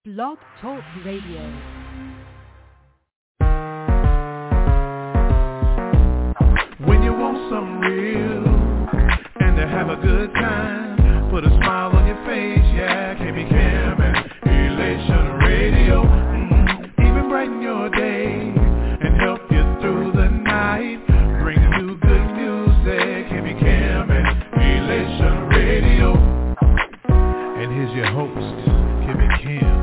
Blog Talk Radio. When you want something real and to have a good time, put a smile on your face, yeah, KB Kim and Elation Radio. Even brighten your day and help you through the night. Bring you good music, KB Kim and Elation Radio. And here's your host, KB Kim.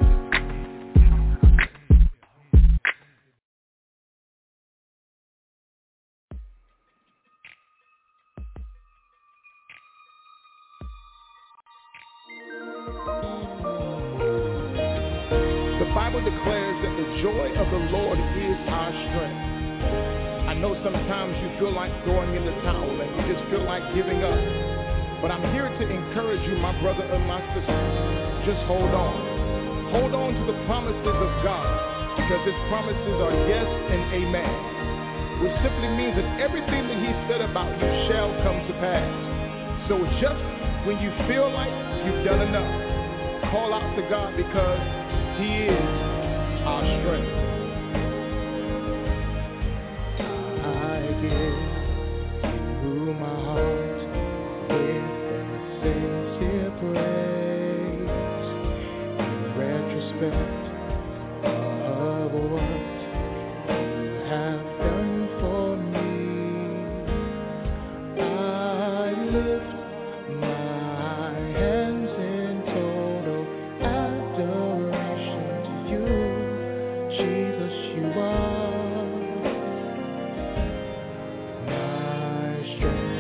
The Bible declares that the joy of the Lord is our strength. I know sometimes you feel like throwing in the towel and you just feel like giving up. But I'm here to encourage you, my brother and my sister. Just hold on. Hold on to the promises of God, because his promises are yes and amen, which simply means that everything that he said about you shall come to pass. So just when you feel like you've done enough, call out to God, because he is our strength. I give you my heart with a sincere praise, in retrospect of what you have done for me. I lift my hands in total adoration to you, Jesus. You are my strength.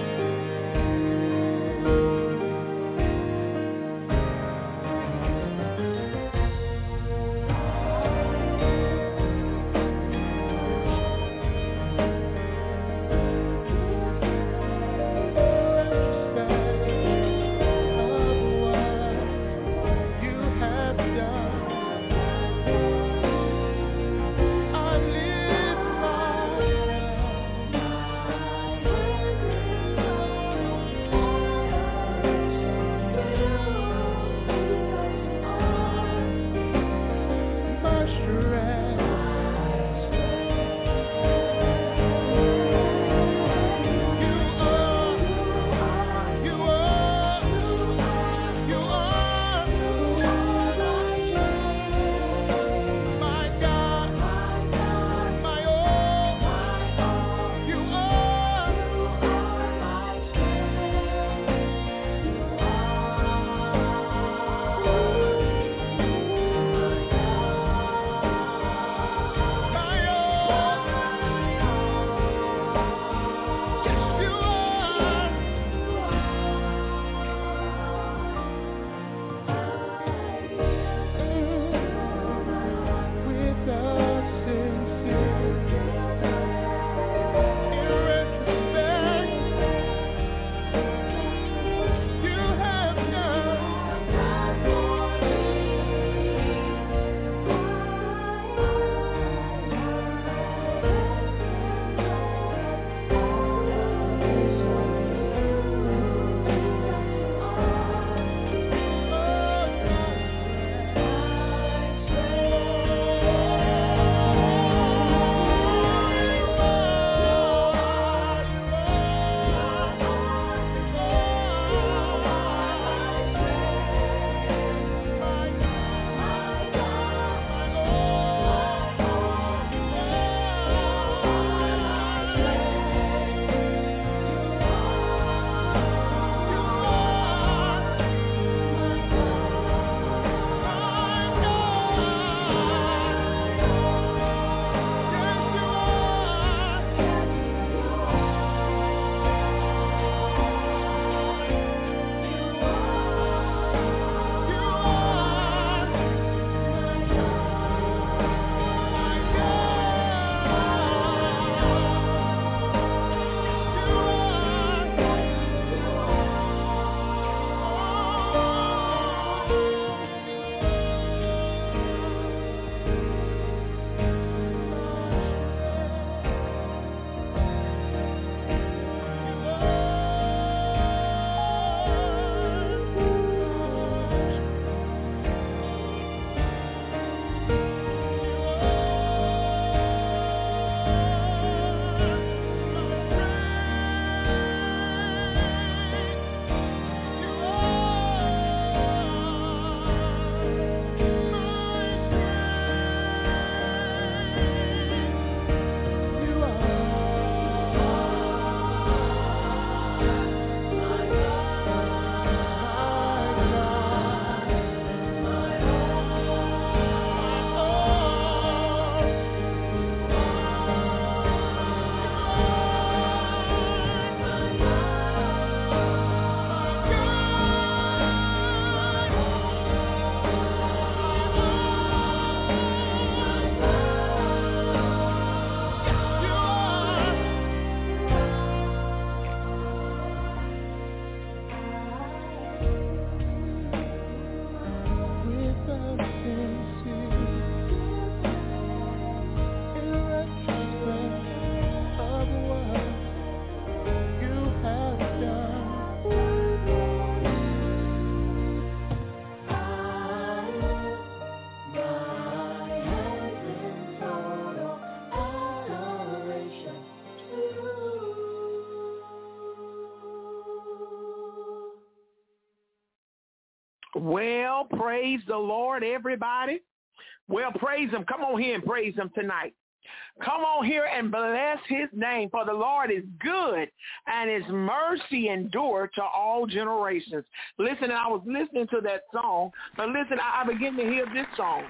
Well, praise the Lord, everybody. Well, praise him. Come on here and praise him tonight. Come on here and bless his name, for the Lord is good and his mercy endure to all generations. Listen, I was listening to that song, but listen, I begin to hear this song.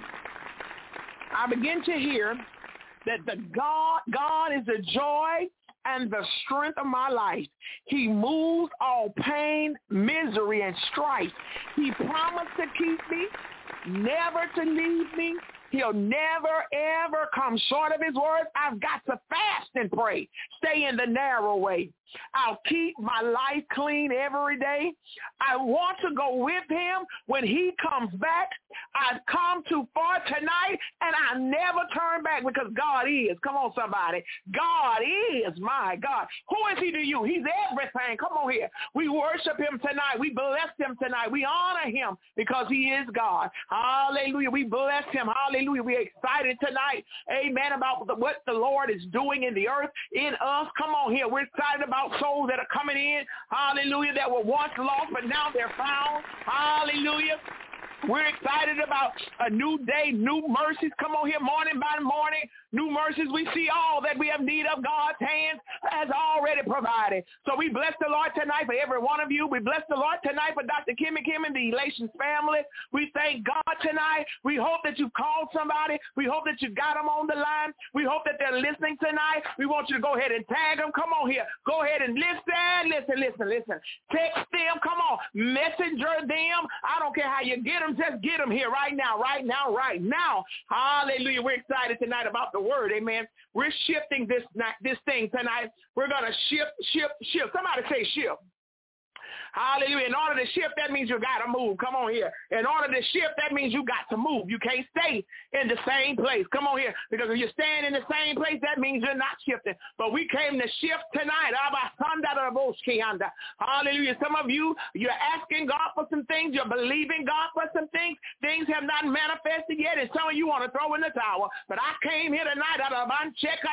I begin to hear that the God is the joy and the strength of my life. He moves all pain, misery, and strife. He promised to keep me, never to leave me. He'll never, ever come short of his word. I've got to fast and pray. Stay in the narrow way. I'll keep my life clean every day. I want to go with him when he comes back. I've come too far tonight, and I never turn back because God is. Come on, somebody. God is my God. Who is he to you? He's everything. Come on here. We worship him tonight. We bless him tonight. We honor him because he is God. Hallelujah. We bless him. Hallelujah. We're excited tonight, amen, about what the Lord is doing in the earth, in us. Come on here. We're excited about souls that are coming in, hallelujah, that were once lost, but now they're found. Hallelujah. We're excited about a new day, new mercies. Come on here, morning by morning, new mercies. We see all that we have need of. God's hand has already provided. So we bless the Lord tonight for every one of you. We bless the Lord tonight for Dr. Kimmy Kim and the Elations family. We thank God tonight. We hope that you called somebody. We hope that you got them on the line. We hope that they're listening tonight. We want you to go ahead and tag them. Come on here. Go ahead and listen. Text them. Come on. Messenger them. I don't care how you get them. Just get them here right now. Hallelujah. We're excited tonight about the word. Amen. We're shifting this thing tonight. We're going to shift. Somebody say shift. Hallelujah. In order to shift, that means you got to move. Come on here. In order to shift, that means you got to move. You can't stay in the same place. Come on here. Because if you're staying in the same place, that means you're not shifting. But we came to shift tonight. Hallelujah. Some of you, you're asking God for some things. You're believing God for some things. Things have not manifested yet, and some of you want to throw in the towel. But I came here tonight. I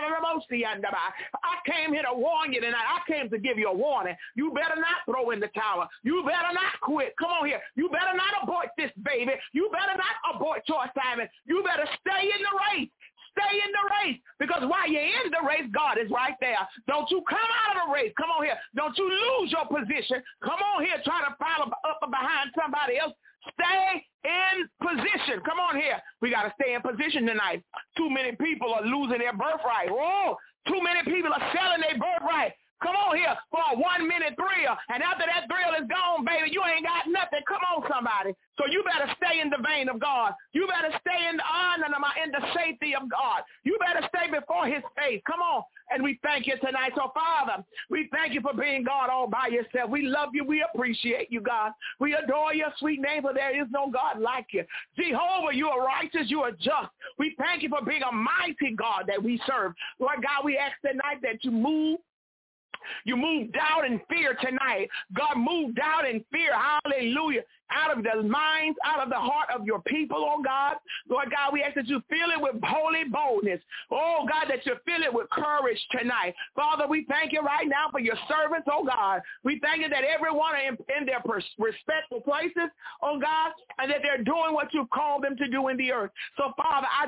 came here to warn you tonight. I came to give you a warning. You better not throw in the towel. You better not quit. Come on here. You better not abort this baby. You better not abort your assignment. You better stay in the race. Stay in the race, because while you're in the race, God is right there. Don't you come out of the race. Come on here. Don't you lose your position. Come on here trying to follow up behind somebody else. Stay in position. Come on here. We got to stay in position tonight. Too many people are losing their birthright. Whoa. Too many people are selling their birthright. Come on here for a 1-minute thrill. And after that thrill is gone, baby, you ain't got nothing. Come on, somebody. So you better stay in the vein of God. You better stay in the honor, in the safety of God. You better stay before his face. Come on. And we thank you tonight. So, Father, we thank you for being God all by yourself. We love you. We appreciate you, God. We adore your sweet name, for there is no God like you. Jehovah, you are righteous. You are just. We thank you for being a mighty God that we serve. Lord God, we ask tonight that you move. You moved out in fear tonight. God moved out in fear. Hallelujah. Out of the minds, out of the heart of your people, oh God. Lord God, we ask that you fill it with holy boldness. Oh God, that you fill it with courage tonight. Father, we thank you right now for your servants, oh God. We thank you that everyone are in their respectful places, oh God, and that they're doing what you've called them to do in the earth. So Father, I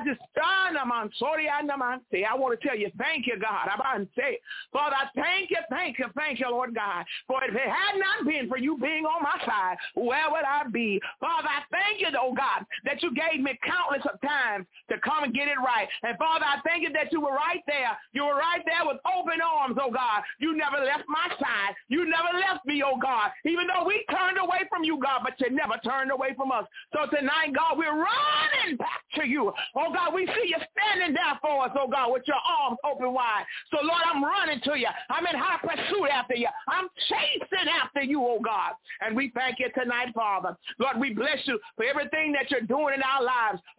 want to tell you, thank you, God. Father, I thank you, Lord God. For if it had not been for you being on my side, where would I be? Father, I thank you, oh God, that you gave me countless of times to come and get it right. And Father, I thank you that you were right there. You were right there with open arms, oh God. You never left my side. You never left me, oh God. Even though we turned away from you, God, but you never turned away from us. So tonight, God, we're running back to you. Oh God, we see you standing there for us, oh God, with your arms open wide. So Lord, I'm running to you. I'm in high pursuit after you. I'm chasing after you, oh God. And we thank you tonight, Father. Lord, we bless you for everything that you're doing in our lives, for opening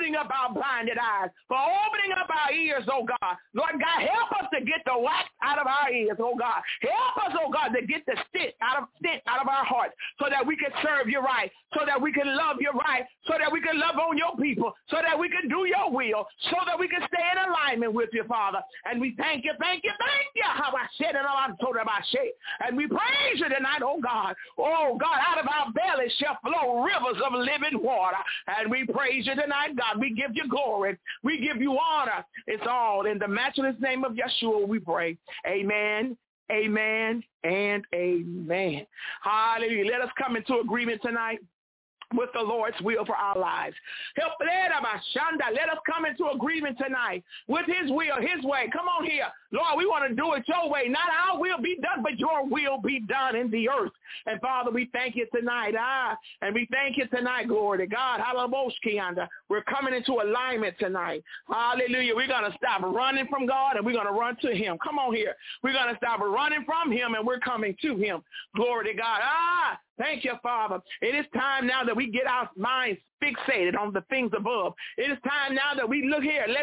opening up our blinded eyes, for opening up our ears, oh God. Lord God, help us to get the wax out of our ears, oh God. Help us, oh God, to get the stint out of our hearts so that we can serve you right, so that we can love you right, so that we can love on your people, so that we can do your will, so that we can stay in alignment with you, Father. And we thank you. How I said it, I'm told about shit. And we praise you tonight, oh God. Oh God, out of our bellies shall flow rivers of living water. And we praise you tonight, God. We give you glory. We give you honor. It's all in the matchless name of Yeshua we pray. Amen. Amen and amen. Hallelujah. Let us come into agreement tonight with the Lord's will for our lives. Let us come into agreement tonight with his will, his way. Come on here. Lord, we want to do it your way. Not our will be done, but your will be done in the earth. And Father, we thank you tonight. And we thank you tonight, glory to God. We're coming into alignment tonight. Hallelujah. We're going to stop running from God and we're going to run to him. Come on here. We're going to stop running from him and we're coming to him. Glory to God. Thank you, Father. It is time now that we get our minds fixated on the things above. It is time now that we look here.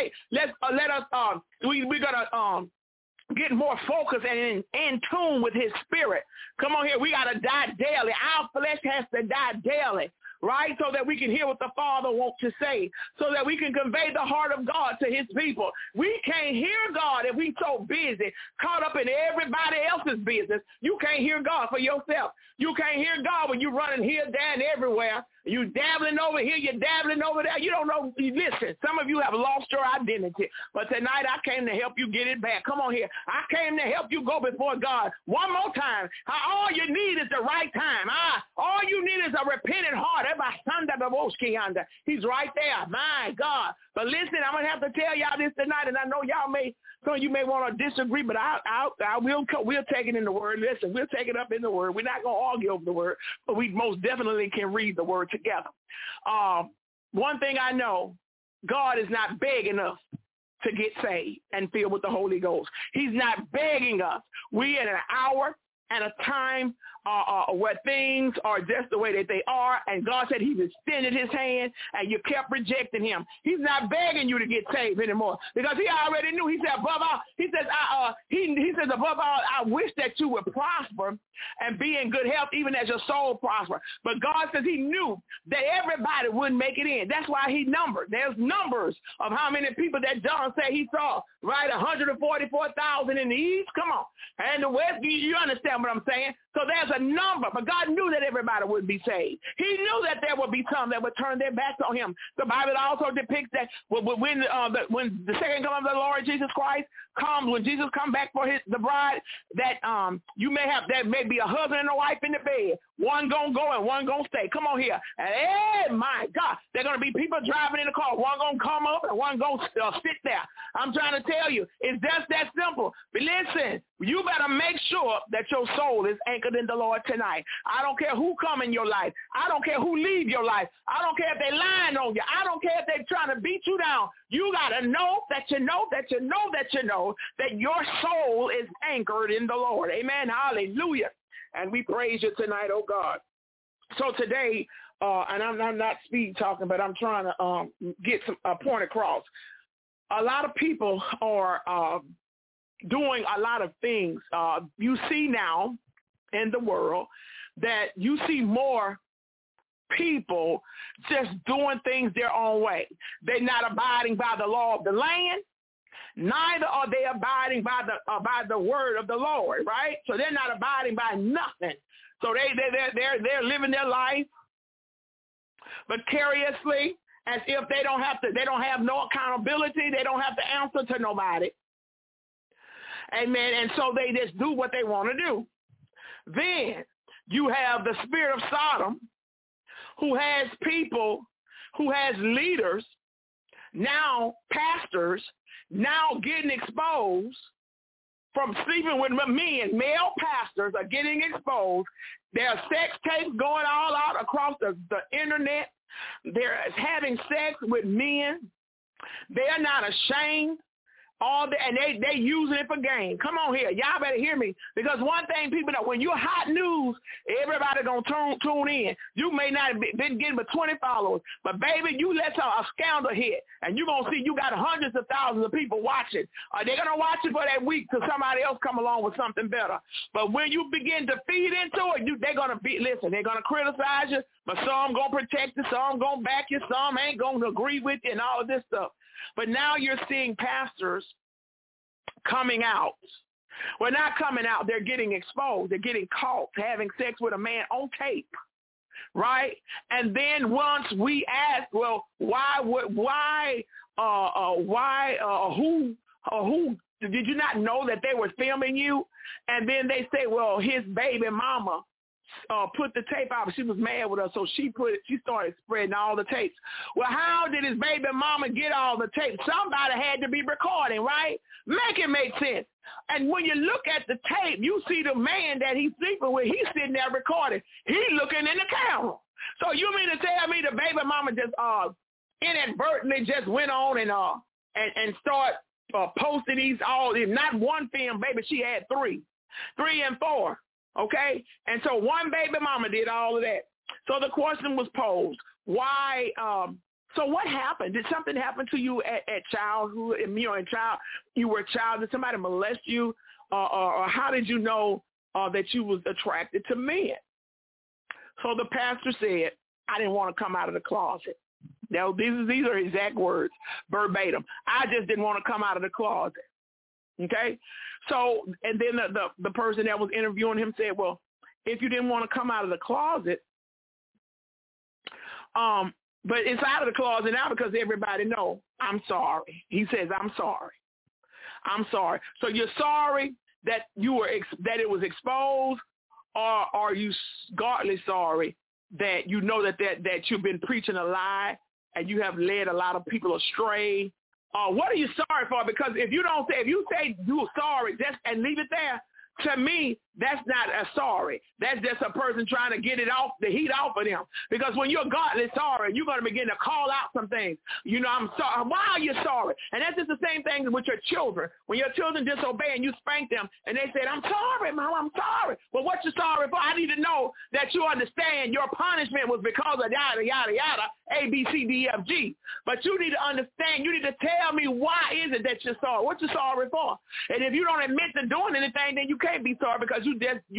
We're gonna get more focused and in tune with his spirit. Come on here. We got to die daily. Our flesh has to die daily, right? So that we can hear what the Father wants to say, so that we can convey the heart of God to his people. We can't hear God if we're so busy, caught up in everybody else's business. You can't hear God for yourself. You can't hear God when you're running here, there, and everywhere. You dabbling over here, you're dabbling over there. You don't know. Listen, some of you have lost your identity. But tonight I came to help you get it back. Come on here. I came to help you go before God one more time. All you need is the right time. All you need is a repentant heart. He's right there. My God. But listen, I'm going to have to tell y'all this tonight, and I know some of you may want to disagree, but we'll take it in the word. Listen, we'll take it up in the word. We're not going to argue over the word, but we most definitely can read the word together. One thing I know, God is not begging us to get saved and filled with the Holy Ghost. He's not begging us. We in an hour and a time where things are just the way that they are, and God said he extended his hand, and you kept rejecting him. He's not begging you to get saved anymore, because he already knew. He said, above all, he says, above all, I wish that you would prosper and be in good health, even as your soul prosper. But God says he knew that everybody wouldn't make it in. That's why he numbered. There's numbers of how many people that John said he saw, right? 144,000 in the east. Come on. And the west, you understand what I'm saying? So there's a number, but God knew that everybody would be saved. He knew that there would be some that would turn their backs on him. The Bible also depicts that when the second coming of the Lord Jesus Christ comes, when Jesus comes back for the bride, that there may be a husband and a wife in the bed. One gonna go and one gonna stay. Come on here. And hey, my God, there are gonna be people driving in the car. One gonna come up and one gonna sit there. I'm trying to tell you, it's just that simple. But listen, you better make sure that your soul is anchored in the Lord tonight. I don't care who come in your life. I don't care who leave your life. I don't care if they lying on you. I don't care if they're trying to beat you down. You got to know that you know that you know that you know that your soul is anchored in the Lord. Amen. Hallelujah. And we praise you tonight, oh God. So today, and I'm not speed talking, but I'm trying to get a point across. A lot of people are doing a lot of things. You see now in the world that you see more people just doing things their own way. They're not abiding by the law of the land. Neither are they abiding by the word of the Lord, right? So they're not abiding by nothing. So they're living their life vicariously as if they don't have no accountability. They don't have to answer to nobody. Amen. And so they just do what they want to do. Then you have the spirit of Sodom, who has people, who has leaders, now pastors, now getting exposed from sleeping with men. Male pastors are getting exposed. There are sex tapes going all out across the internet. They're having sex with men. They're not ashamed. And they using it for gain. Come on here. Y'all better hear me. Because one thing people know, when you're hot news, everybody going to tune in. You may not have been getting but 20 followers, but baby, you let a scandal hit, and you're going to see you got hundreds of thousands of people watching. They're going to watch it for that week till somebody else come along with something better. But when you begin to feed into it, they're going to they're going to criticize you, but some going to protect you, some going to back you, some ain't going to agree with you and all of this stuff. But now you're seeing pastors coming out. Well, not coming out. They're getting exposed. They're getting caught having sex with a man on tape, right? And then once we ask, well, who did you not know that they were filming you? And then they say, well, his baby mama put the tape out. She was mad with us, so she started spreading all the tapes. Well, how did his baby mama get all the tapes? Somebody had to be recording, right? Make it make sense. And when you look at the tape, you see the man that he's sleeping with, he's sitting there recording. He's looking in the camera. So you mean to tell me the baby mama just inadvertently just went on and start posting these not one film, baby, she had 3 and 4. Okay? And so one baby mama did all of that. So the question was posed, why, so what happened? Did something happen to you at childhood? You were a child. Did somebody molest you? Or how did you know that you was attracted to men? So the pastor said, I didn't want to come out of the closet. Now, these are exact words, verbatim. I just didn't want to come out of the closet. Okay? So, and then the person that was interviewing him said, well, if you didn't want to come out of the closet, but it's out of the closet now because everybody know, I'm sorry. He says, I'm sorry. I'm sorry. So you're sorry that that it was exposed, or are you godly sorry that you know that you've been preaching a lie and you have led a lot of people astray? What are you sorry for? Because if you say you're sorry and leave it there, to me, that's not a sorry. That's just a person trying to get the heat off of them. Because when you're godly sorry, you're going to begin to call out some things. You know, I'm sorry. Why are you sorry? And that's just the same thing with your children. When your children disobey and you spank them and they say, I'm sorry, Mom, I'm sorry. Well, what you sorry for? I need to know that you understand your punishment was because of yada, yada, yada, A, B, C, D, F, G. But you need to understand. You need to tell me why is it that you're sorry? What you sorry for? And if you don't admit to doing anything, then you can't be sorry because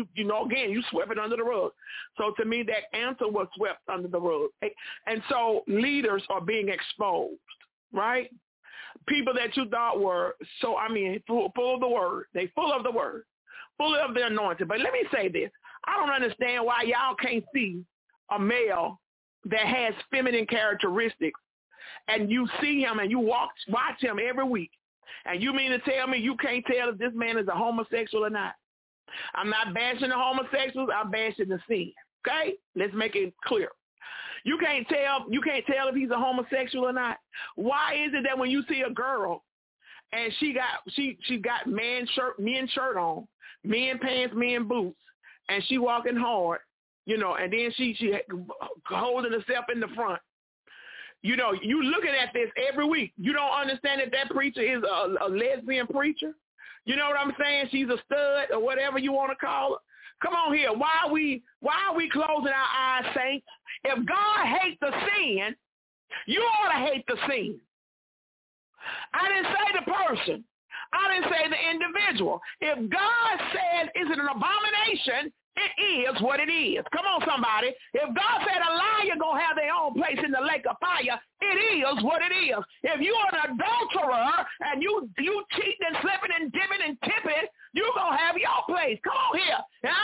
you swept it under the rug. So to me, that answer was swept under the rug. And so leaders are being exposed, right? People that you thought were full of the word. They full of the word, full of the anointing. But let me say this. I don't understand why y'all can't see a male that has feminine characteristics and you see him and you watch him every week. And you mean to tell me you can't tell if this man is a homosexual or not? I'm not bashing the homosexuals. I'm bashing the sin. Okay? Let's make it clear. You can't tell if he's a homosexual or not. Why is it that when you see a girl and she got men shirt on, men pants, men boots, and she walking hard, and then she holding herself in the front. You looking at this every week. You don't understand that preacher is a lesbian preacher. You know what I'm saying? She's a stud or whatever you want to call her. Come on here. Why are we closing our eyes, saints? If God hates the sin, you ought to hate the sin. I didn't say the person. I didn't say the individual. If God says it's an abomination, it is what it is. Come on, somebody. If God said a liar going to have their own place in the lake of fire, it is what it is. If you're an adulterer and you cheating and slipping and dipping and tipping, you're going to have your place. Come on here.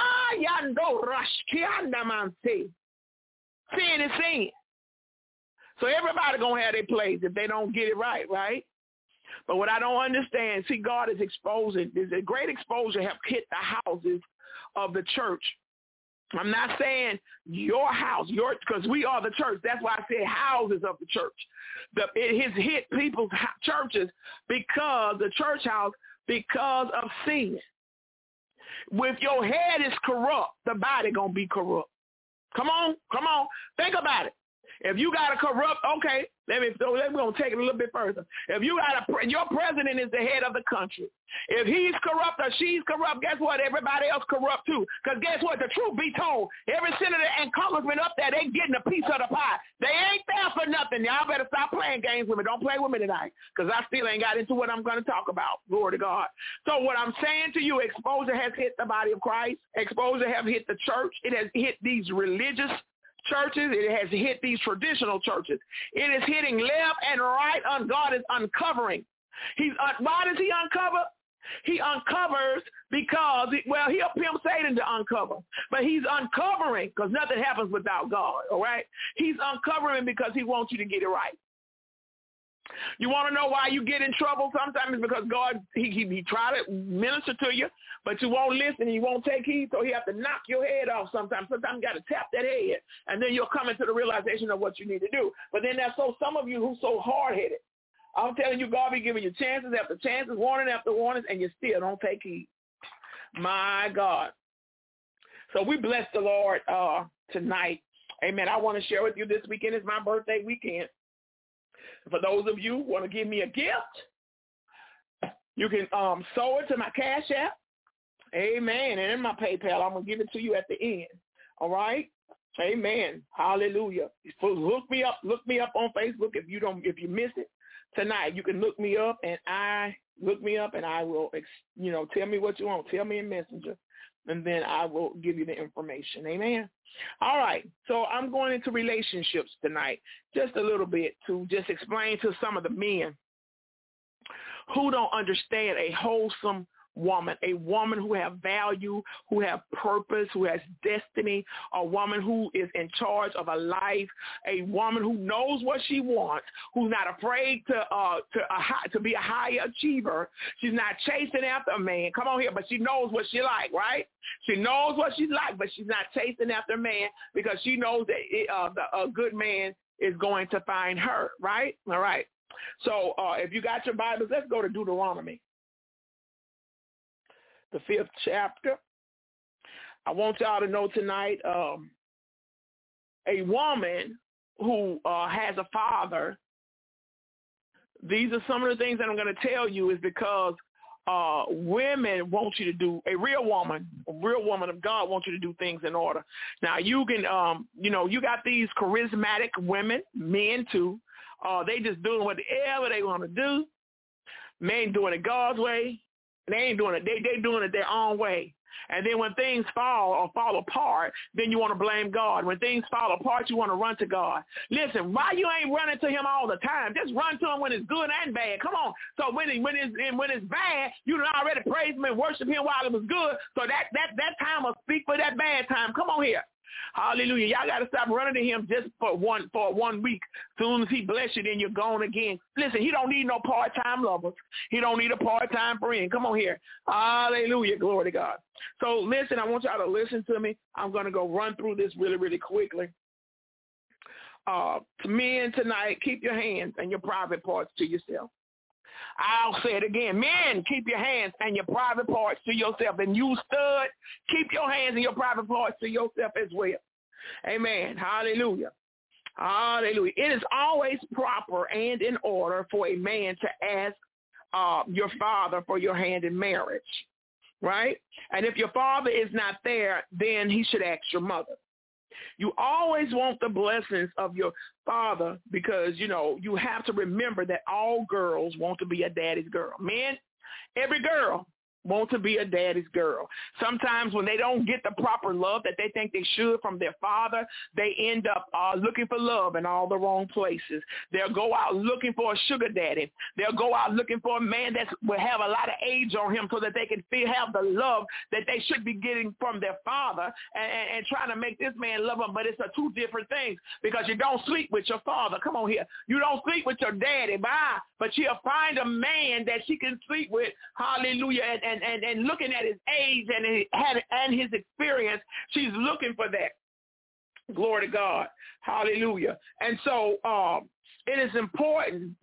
Sin is sin. So everybody going to have their place if they don't get it right, right? But what I don't understand, see, God is exposing. There's a great exposure have hit the houses of the church. I'm not saying your house, because we are the church. That's why I say houses of the church. It has hit people's churches because the church house, because of sin. If your head is corrupt, the body going to be corrupt. Come on. Think about it. If you got a corrupt, okay, we're going to take it a little bit further. If you got your president is the head of the country. If he's corrupt or she's corrupt, guess what? Everybody else corrupt too. Because guess what? The truth be told, every senator and congressman up there, they getting a piece of the pie. They ain't there for nothing. Y'all better stop playing games with me. Don't play with me tonight, because I still ain't got into what I'm going to talk about. Glory to God. So what I'm saying to you, exposure has hit the body of Christ. Exposure has hit the church. It has hit these religious churches. It has hit these traditional churches. It is hitting left and right. God is uncovering. Why does he uncover? He uncovers because, he'll pimp Satan to uncover. But he's uncovering because nothing happens without God, all right? He's uncovering because he wants you to get it right. You want to know why you get in trouble? Sometimes it's because God, he try to minister to you, but you won't listen and you won't take heed, so he have to knock your head off sometimes. Sometimes you got to tap that head, and then you'll come into the realization of what you need to do. But then there's some of you who's so hard-headed. I'm telling you, God be giving you chances after chances, warning after warnings, and you still don't take heed. My God. So we bless the Lord tonight. Amen. I want to share with you this weekend is my birthday weekend. For those of you who want to give me a gift, you can sow it to my Cash App. Amen. And in my PayPal, I'm going to give it to you at the end. All right? Amen. Hallelujah. Look me up on Facebook if you miss it. Tonight, you can look me up, and I will, tell me what you want. Tell me in Messenger, and then I will give you the information. Amen. All right. So I'm going into relationships tonight, just a little bit to just explain to some of the men who don't understand a wholesome woman, a woman who have value, who have purpose, who has destiny, a woman who is in charge of a life, a woman who knows what she wants, who's not afraid to be a high achiever. She's not chasing after a man. Come on here, but she knows what she like, right? She knows what she like, but she's not chasing after a man because she knows that a good man is going to find her, right? All right. So if you got your Bibles, let's go to Deuteronomy, the 5th chapter. I want y'all to know tonight, a woman who has a father, these are some of the things that I'm going to tell you is because women want you to do, a real woman of God wants you to do things in order. Now you can, you got these charismatic women, men too. They just doing whatever they want to do. Men doing it God's way. They ain't doing it. They doing it their own way. And then when things fall apart, then you want to blame God. When things fall apart, you want to run to God. Listen, why you ain't running to him all the time? Just run to him when it's good and bad. Come on. So when it's bad, you done already praise him and worship him while it was good. So that time will speak for that bad time. Come on here. Hallelujah. Y'all got to stop running to him just for one week. As soon as he bless you, then you're gone again. Listen, he don't need no part-time lovers. He don't need a part-time friend. Come on here. Hallelujah. Glory to God. So listen, I want y'all to listen to me. I'm going to go run through this really, really quickly. To men tonight, keep your hands and your private parts to yourself. I'll say it again. Men, keep your hands and your private parts to yourself. And you stud, keep your hands and your private parts to yourself as well. Amen. Hallelujah. Hallelujah. It is always proper and in order for a man to ask your father for your hand in marriage, right? And if your father is not there, then he should ask your mother. You always want the blessings of your father because, you have to remember that all girls want to be a daddy's girl. Men, every girl want to be a daddy's girl. Sometimes when they don't get the proper love that they think they should from their father, they end up looking for love in all the wrong places. They'll go out looking for a sugar daddy. They'll go out looking for a man that will have a lot of age on him so that they can have the love that they should be getting from their father and trying to make this man love them. But it's two different things because you don't sleep with your father. Come on here. You don't sleep with your daddy. Bye. But you'll find a man that she can sleep with. Hallelujah. And looking at his age and his experience, she's looking for that. Glory to God. Hallelujah. And so it is important,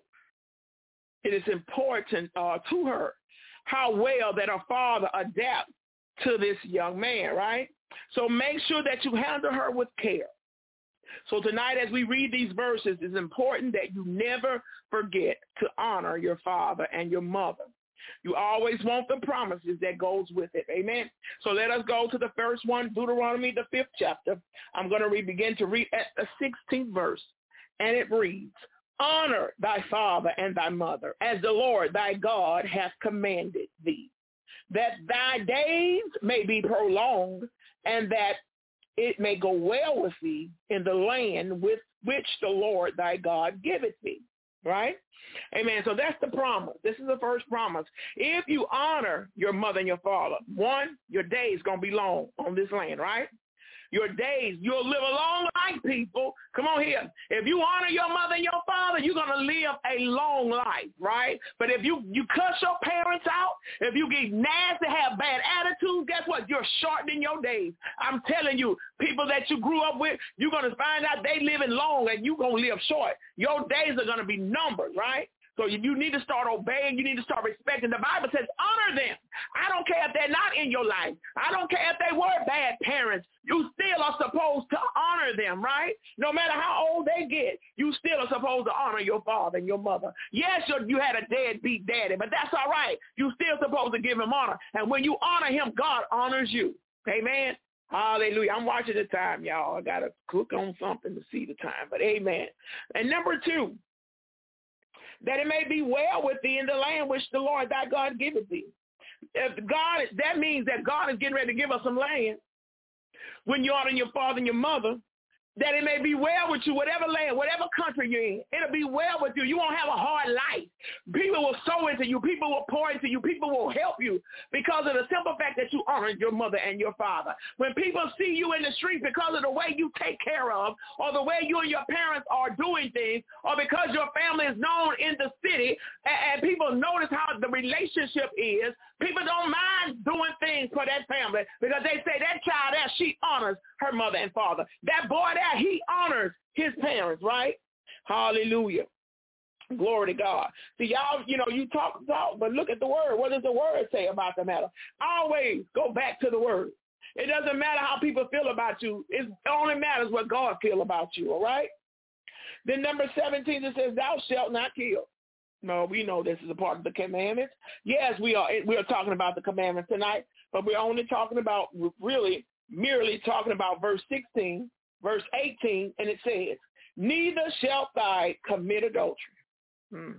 it is important to her how well that her father adapts to this young man, right? So make sure that you handle her with care. So tonight as we read these verses, it's important that you never forget to honor your father and your mother. You always want the promises that goes with it. Amen. So let us go to the first one, Deuteronomy, the 5th chapter. I'm going to begin to read at the 16th verse. And it reads, honor thy father and thy mother, as the Lord thy God hath commanded thee, that thy days may be prolonged, and that it may go well with thee in the land with which the Lord thy God giveth thee. Right? Amen. So that's the promise. This is the first promise. If you honor your mother and your father, one, your day is going to be long on this land, right? Your days, you'll live a long life, people. Come on here. If you honor your mother and your father, you're going to live a long life, right? But if you cuss your parents out, if you get nasty, have bad attitudes, guess what? You're shortening your days. I'm telling you, people that you grew up with, you're going to find out they living long and you're going to live short. Your days are going to be numbered, right? So you need to start obeying. You need to start respecting. The Bible says honor them. I don't care if they're not in your life. I don't care if they were bad parents. You still are supposed to honor them, right? No matter how old they get, you still are supposed to honor your father and your mother. Yes, you had a deadbeat daddy, but that's all right. You still supposed to give him honor. And when you honor him, God honors you. Amen. Hallelujah. I'm watching the time, y'all. I got to click on something to see the time, but amen. And number 2, that it may be well with thee in the land which the Lord thy God giveth thee. That means that God is getting ready to give us some land. When you honor your father and your mother, that it may be well with you, whatever land, whatever country you're in. It'll be well with you. You won't have a hard life. People will sow into you. People will pour into you. People will help you because of the simple fact that you honor your mother and your father. When people see you in the street because of the way you take care of, or the way you and your parents are doing things, or because your family is known in the city, and people notice how the relationship is, people don't mind doing things for that family because they say that child there, she honors her mother and father. That boy there, he honors his parents, right? Hallelujah. Glory to God. See, y'all, you talk, but look at the word. What does the word say about the matter? Always go back to the word. It doesn't matter how people feel about you. It only matters what God feels about you, all right? Then number 17, it says, thou shalt not kill. No, we know this is a part of the commandments. Yes, we are talking about the commandments tonight, but we're only talking about, merely talking about verse 16, verse 18, and it says, neither shalt thou commit adultery.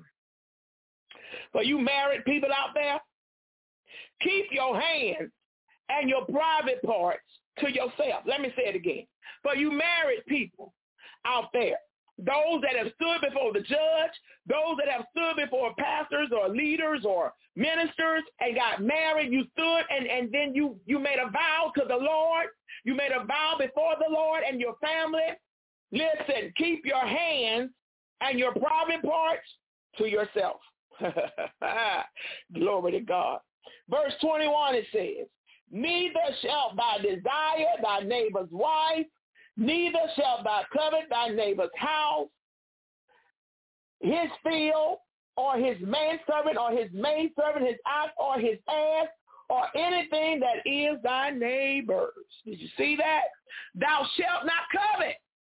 For you married people out there, keep your hands and your private parts to yourself. Let me say it again. For you married people out there, those that have stood before the judge, those that have stood before pastors or leaders or ministers and got married, you stood and then you made a vow to the Lord. You made a vow before the Lord and your family. Listen, keep your hands and your private parts to yourself. Glory to God. Verse 21, it says, neither shalt thou desire thy neighbor's wife, neither shalt thou covet thy neighbor's house, his field, or his manservant, or his maidservant, his ox, or his ass, or anything that is thy neighbor's. Did you see that? Thou shalt not covet.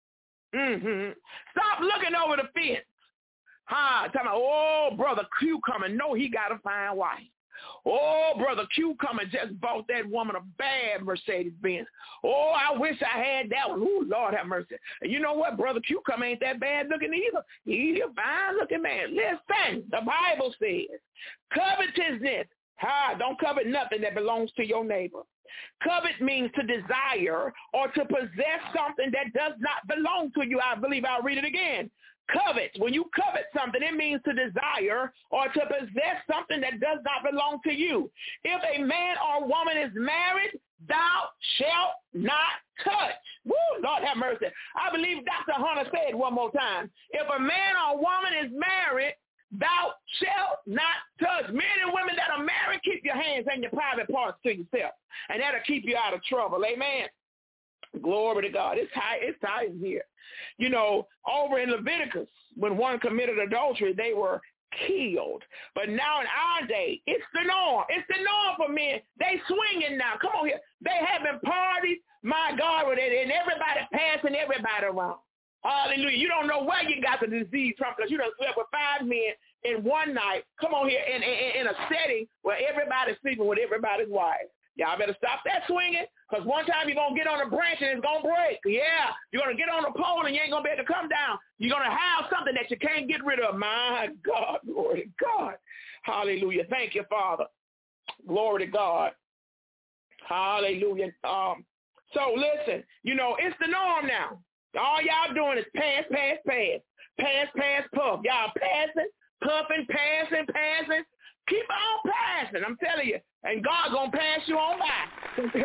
Stop looking over the fence. Talking about, oh, brother Q coming. No, he got a fine wife. Oh, brother Q coming just bought that woman a bad Mercedes-Benz. Oh, I wish I had that one. Ooh, Lord have mercy. And you know what? Brother Q come ain't that bad looking either. He's a fine looking man. Listen, the Bible says, covetousness. Don't covet nothing that belongs to your neighbor. Covet means to desire or to possess something that does not belong to you. I believe I'll read it again. Covet, when you covet something, it means to desire or to possess something that does not belong to you. If a man or woman is married, thou shalt not touch. Woo, Lord have mercy. I believe Dr. Hunter said one more time. If a man or woman is married, thou shalt not touch. Men and women that are married, keep your hands and your private parts to yourself. And that'll keep you out of trouble. Amen. Glory to God. It's high in here. Over in Leviticus, when one committed adultery, they were killed. But now in our day, it's the norm. It's the norm for men. They swinging now. Come on here. They having parties, my God, with it, and everybody passing everybody around. Hallelujah. You don't know where you got the disease from because you done slept with 5 men in one night. Come on here in a setting where everybody's sleeping with everybody's wife. Y'all better stop that swinging because one time you're going to get on a branch and it's going to break. Yeah, you're going to get on a pole and you ain't going to be able to come down. You're going to have something that you can't get rid of. My God, glory to God. Hallelujah. Thank you, Father. Glory to God. Hallelujah. So listen, it's the norm now. All y'all doing is pass, pass, pass. Pass, pass, puff. Y'all passing, puffing, passing. Keep on passing, I'm telling you. And God going to pass you on by.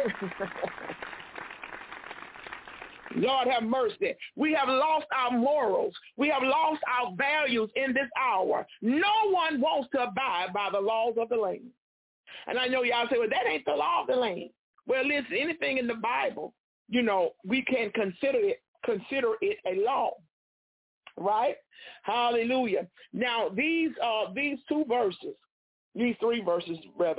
Lord have mercy. We have lost our morals. We have lost our values in this hour. No one wants to abide by the laws of the land. And I know y'all say, well, that ain't the law of the land. Well, listen, anything in the Bible, we can consider it a law. Right? Hallelujah. Now, these 3 verses, rather,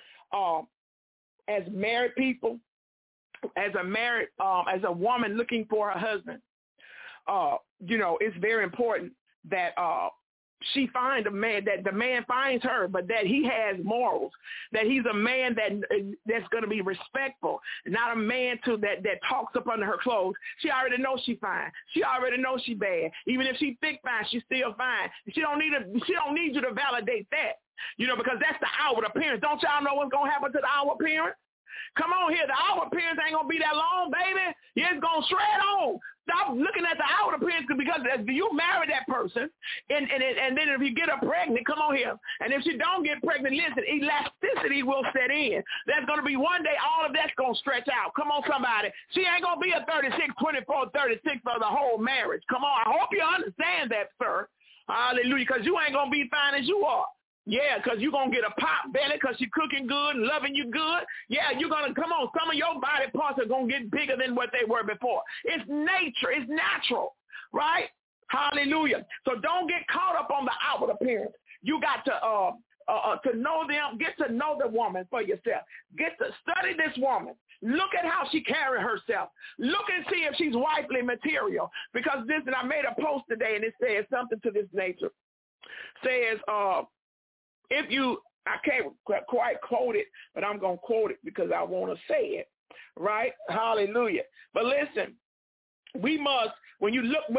as married people, as a woman looking for her husband, it's very important that she find a man, that the man finds her, but that he has morals, that he's a man that's going to be respectful, not a man that talks up under her clothes. She already knows she fine. She already knows she bad. Even if she thick fine, she's still fine. She don't need you to validate that, because that's the outward appearance. Don't y'all know what's going to happen to the outward appearance? Come on here. The outward appearance ain't going to be that long, baby. It's going to shred on. Stop looking at the outward appearance because you marry that person, and then if you get her pregnant, come on here. And if she don't get pregnant, listen, elasticity will set in. There's going to be one day all of that's going to stretch out. Come on, somebody. She ain't going to be a 36, 24, 36 for the whole marriage. Come on. I hope you understand that, sir. Hallelujah, because you ain't going to be fine as you are. Yeah, because you're going to get a pop belly because she's cooking good and loving you good. Yeah, you're going to, come on, some of your body parts are going to get bigger than what they were before. It's nature. It's natural, right? Hallelujah. So don't get caught up on the outward appearance. You got to know them, get to know the woman for yourself. Get to study this woman. Look at how she carries herself. Look and see if she's wifely material. Because listen, I made a post today and it says something to this nature. Says, I can't quite quote it, but I'm going to quote it because I want to say it, right? Hallelujah. But listen, we must, we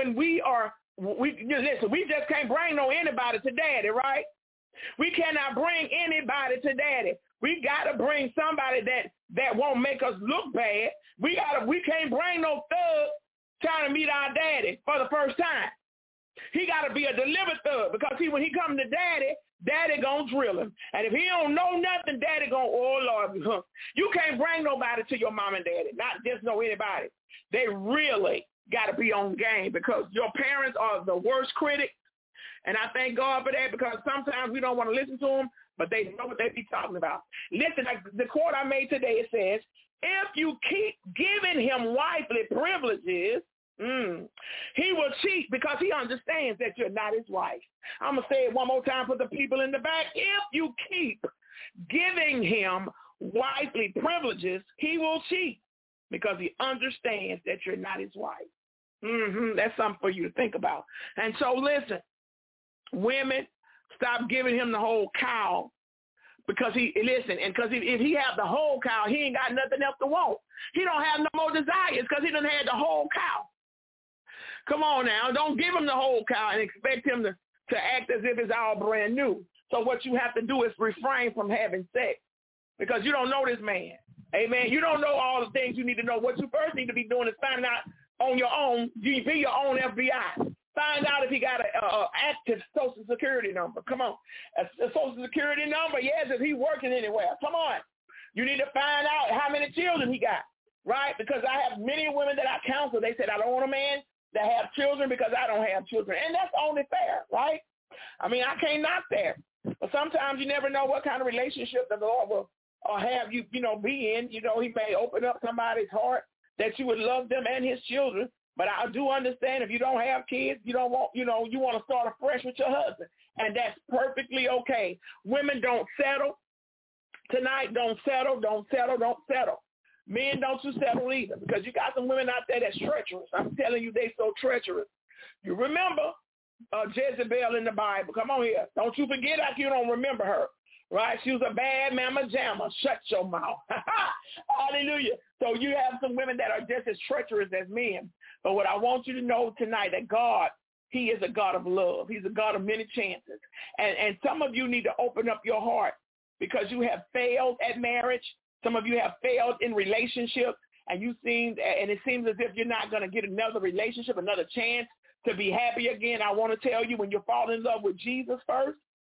just can't bring anybody to daddy, right? We cannot bring anybody to daddy. We got to bring somebody that won't make us look bad. We can't bring no thug trying to meet our daddy for the first time. He got to be a delivered thug because when he comes to daddy gonna drill him. And if he don't know nothing, daddy gonna, oh Lord, you can't bring nobody to your mom and daddy, not just know anybody. They really got to be on game because your parents are the worst critics. And I thank God for that because sometimes we don't want to listen to them, but they know what they be talking about. Listen, like the quote I made today, it says, if you keep giving him wifely privileges, he will cheat because he understands that you're not his wife. I'm going to say it one more time for the people in the back. If you keep giving him wifely privileges, he will cheat because he understands that you're not his wife. That's something for you to think about. And so listen, women, stop giving him the whole cow because if he have the whole cow, he ain't got nothing else to want. He don't have no more desires because he done had the whole cow. Come on now. Don't give him the whole cow and expect him to act as if it's all brand new. So what you have to do is refrain from having sex because you don't know this man. Amen. You don't know all the things you need to know. What you first need to be doing is finding out on your own. Be your own FBI. Find out if he got an active Social Security number. Come on. A Social Security number, yes, if he's working anywhere. Come on. You need to find out how many children he got, right? Because I have many women that I counsel. They said, I don't want a man that have children because I don't have children. And that's only fair, right? I mean, I can't knock that. But sometimes you never know what kind of relationship the Lord will have you, be in. He may open up somebody's heart that you would love them and his children. But I do understand if you don't have kids, you don't want, you want to start afresh with your husband. And that's perfectly okay. Women, don't settle. Tonight, don't settle. Men, don't you settle either, because you got some women out there that's treacherous. I'm telling you, they so treacherous. You remember Jezebel in the Bible. Come on here. Don't you forget like you don't remember her. Right? She was a bad mama jamma. Shut your mouth. Hallelujah. So you have some women that are just as treacherous as men. But what I want you to know tonight, that God, he is a God of love. He's a God of many chances. And some of you need to open up your heart because you have failed at marriage. Some of you have failed in relationships, and it seems as if you're not going to get another relationship, another chance to be happy again. I want to tell you, when you fall in love with Jesus first,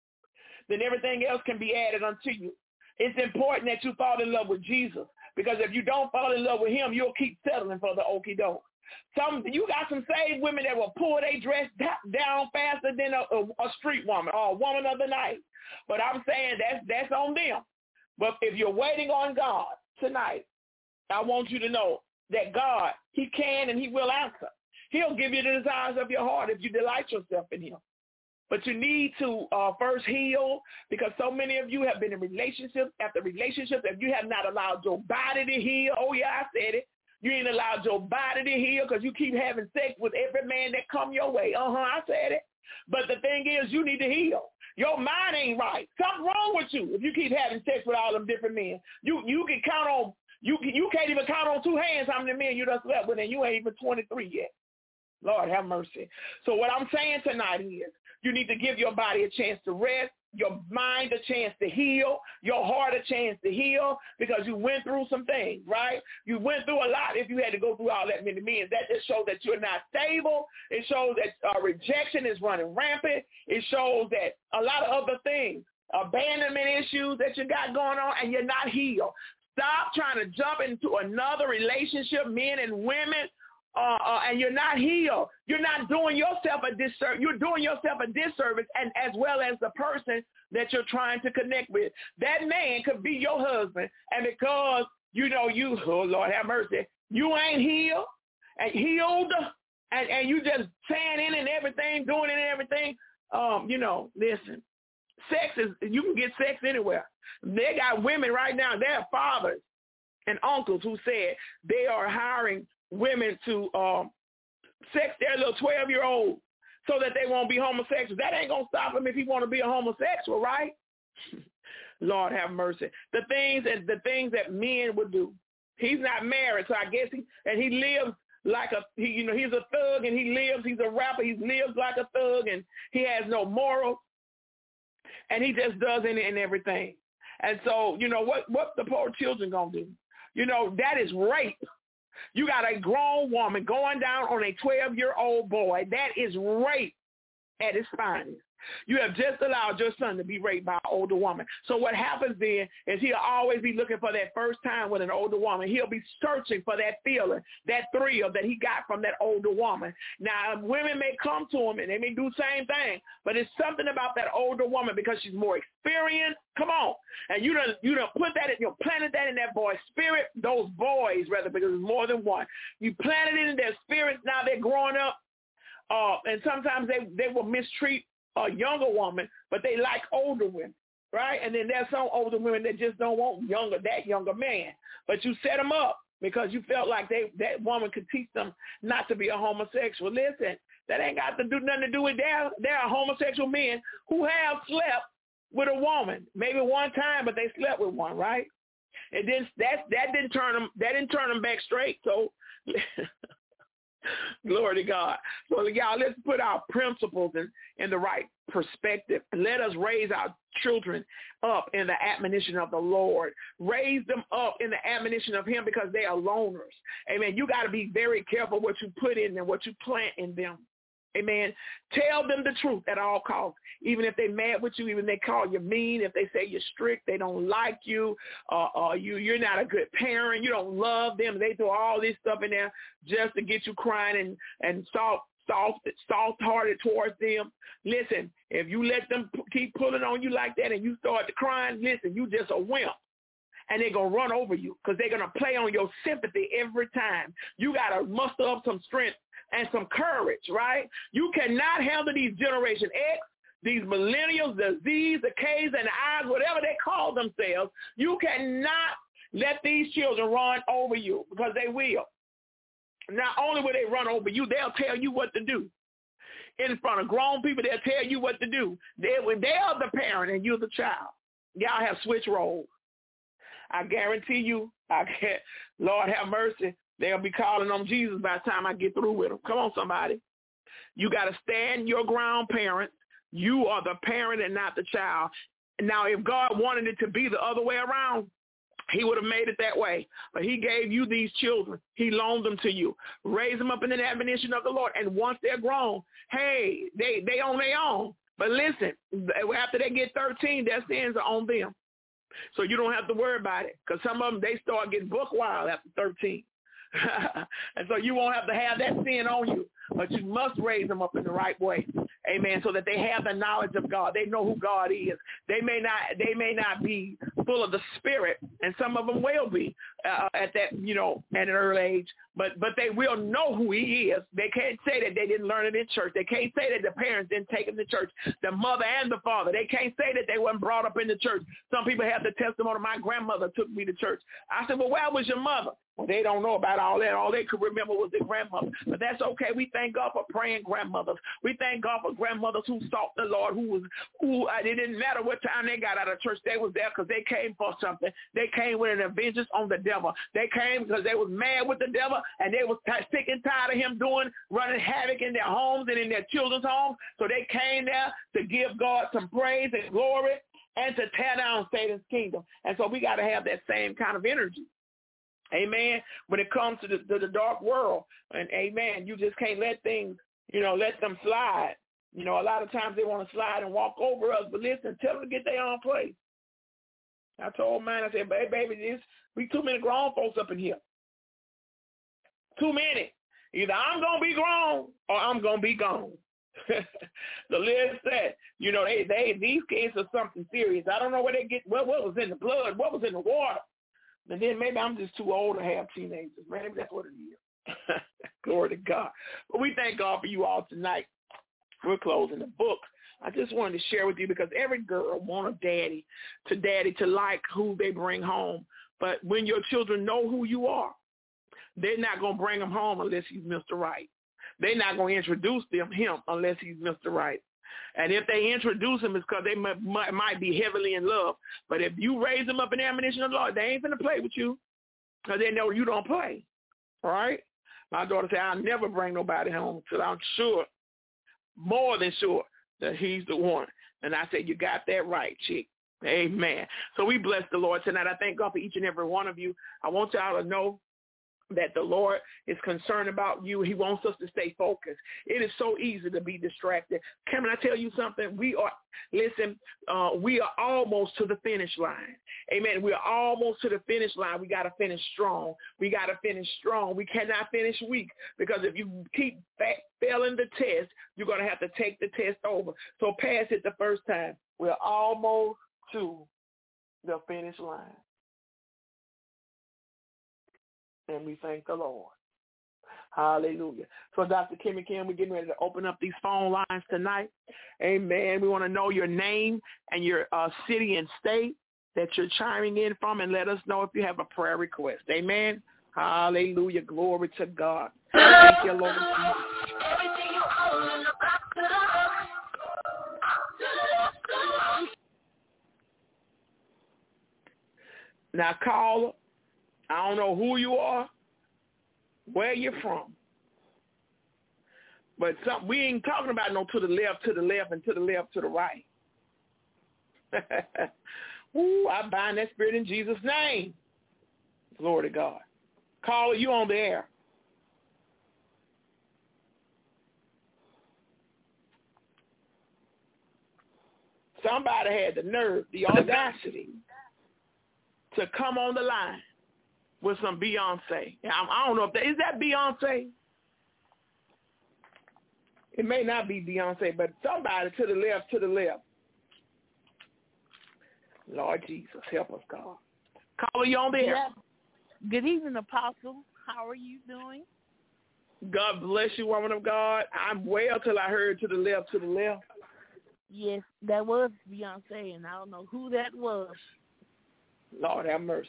then everything else can be added unto you. It's important that you fall in love with Jesus, because if you don't fall in love with him, you'll keep settling for the okie doke. You got some saved women that will pull their dress down faster than a street woman or a woman of the night. But I'm saying that's on them. But if you're waiting on God tonight, I want you to know that God, he can and he will answer. He'll give you the desires of your heart if you delight yourself in him. But you need to first heal, because so many of you have been in relationship after relationship, and you have not allowed your body to heal. Oh, yeah, I said it. You ain't allowed your body to heal because you keep having sex with every man that come your way. I said it. But the thing is, you need to heal. Your mind ain't right. Something wrong with you if you keep having sex with all them different men. You can count on, you can't even count on two hands how many men you done slept with, and you ain't even 23 yet. Lord have mercy. So what I'm saying tonight is, you need to give your body a chance to rest, your mind a chance to heal, your heart a chance to heal, because you went through some things, right? You went through a lot if you had to go through all that many men. That just shows that you're not stable. It shows that rejection is running rampant. It shows that a lot of other things, abandonment issues that you got going on, and you're not healed. Stop trying to jump into another relationship, men and women, and you're not healed. You're not doing yourself a disservice. You're doing yourself a disservice, and as well as the person that you're trying to connect with. That man could be your husband, and because oh Lord have mercy, you ain't healed, and you just saying in and everything, doing it and everything. Listen, you can get sex anywhere. They got women right now. They're fathers and uncles who said they are hiring women to sex their little 12-year-old so that they won't be homosexual. That ain't going to stop him if he want to be a homosexual, right? Lord have mercy. The things that men would do. He's not married, so I guess he lives like he's a thug, and he's a rapper. He lives like a thug, and he has no morals, and he just does any and everything. And so, what the poor children going to do? That is rape. You got a grown woman going down on a 12-year-old boy. That is rape at its finest. You have just allowed your son to be raped by an older woman. So what happens then is he'll always be looking for that first time with an older woman. He'll be searching for that feeling, that thrill that he got from that older woman. Now, women may come to him and they may do the same thing, but it's something about that older woman because she's more experienced. Come on. And you done planted that in that boy's spirit, those boys rather, because it's more than one. You planted it in their spirits. Now they're growing up, and sometimes they will mistreat a younger woman, but they like older women, right? And then there's some older women that just don't want that younger man. But you set them up because you felt like that woman could teach them not to be a homosexual. Listen, that ain't got nothing to do with there are homosexual men who have slept with a woman, maybe one time, but they slept with one, right? And then that didn't turn them back straight. So glory to God. So y'all, let's put our principles in the right perspective. Let us raise our children up in the admonition of the Lord. Raise them up in the admonition of him, because they are loners. Amen. You got to be very careful what you put in and what you plant in them. Amen. Tell them the truth at all costs. Even if they're mad with you, even if they call you mean, if they say you're strict, they don't like you, you're not a good parent, you don't love them, they throw all this stuff in there just to get you crying and soft-hearted towards them. Listen, if you let them keep pulling on you like that and you start to crying, listen, you just a wimp. And they're going to run over you because they're going to play on your sympathy every time. You got to muster up some strength and some courage, right? You cannot handle these Generation X, these millennials, the Z's, the K's, and the I's, whatever they call themselves. You cannot let these children run over you, because they will. Not only will they run over you, they'll tell you what to do. In front of grown people, they'll tell you what to do. They are the parent and you're the child. Y'all have switched roles. I guarantee you, Lord have mercy, they'll be calling on Jesus by the time I get through with them. Come on, somebody. You got to stand your ground, parent. You are the parent and not the child. Now, if God wanted it to be the other way around, he would have made it that way. But he gave you these children. He loaned them to you. Raise them up in the admonition of the Lord. And once they're grown, hey, they on their own. But listen, after they get 13, their sins are on them. So you don't have to worry about it, because some of them, they start getting book wild after 13. And so you won't have to have that sin on you, but you must raise them up in the right way. Amen. So that they have the knowledge of God. They know who God is. They may not be full of the Spirit, and some of them will be at that, at an early age, but they will know who he is. They can't say that they didn't learn it in church. They can't say that the parents didn't take them to church, the mother and the father. They can't say that they weren't brought up in the church. Some people have the testimony, my grandmother took me to church. I said, well, where was your mother? Well, they don't know about all that. All they could remember was their grandmother. But that's okay. We thank God for praying grandmothers. We thank God for grandmothers who sought the Lord, it didn't matter what time they got out of church. They was there because they came for something. They came with an vengeance on the devil. They came because they was mad with the devil, and they was sick and tired of him running havoc in their homes and in their children's homes. So they came there to give God some praise and glory and to tear down Satan's kingdom. And so we got to have that same kind of energy. Amen. When it comes to the dark world, and amen, you just can't let things, let them slide. A lot of times they want to slide and walk over us, but listen, tell them to get their own place. I told mine, I said, baby, we too many grown folks up in here. Too many. Either I'm going to be grown or I'm going to be gone. The list said, these kids are something serious. I don't know where they get, what was in the blood, what was in the water. And then maybe I'm just too old to have teenagers. Maybe that's what it is. Glory to God. But we thank God for you all tonight. We're closing the book. I just wanted to share with you, because every girl wants a daddy to like who they bring home. But when your children know who you are, they're not going to bring them home unless he's Mr. Right. They're not going to introduce him unless he's Mr. Right. And if they introduce him, it's because they might be heavily in love. But if you raise them up in the admonition of the Lord, they ain't going to play with you, because they know you don't play. All right? My daughter said, I'll never bring nobody home until I'm sure, more than sure, that he's the one. And I said, you got that right, chick. Amen. So we bless the Lord tonight. I thank God for each and every one of you. I want y'all to know that the Lord is concerned about you. He wants us to stay focused. It is so easy to be distracted. Can I tell you something? We are almost to the finish line. Amen. We are almost to the finish line. We got to finish strong. We cannot finish weak, because if you keep failing the test, you're going to have to take the test over. So pass it the first time. We're almost to the finish line. And we thank the Lord. Hallelujah. So Dr. Kimmy Kim, we're getting ready to open up these phone lines tonight. Amen. We want to know your name and your city and state that you're chiming in from, and let us know if you have a prayer request. Amen. Hallelujah. Glory to God. Thank you, Lord. Now, caller, I don't know who you are, where you're from, but we ain't talking about no to the left, and to the left, to the right. Ooh, I bind that spirit in Jesus' name. Glory to God. Caller, you on the air. Somebody had the nerve, the audacity to come on the line with some Beyonce. I don't know if is that Beyonce? It may not be Beyonce, but somebody to the left. Lord Jesus, help us, God. Caller, you on there? Yeah. Good evening, Apostle. How are you doing? God bless you, woman of God. I'm well till I heard to the left, Yes, that was Beyonce, and I don't know who that was. Lord have mercy.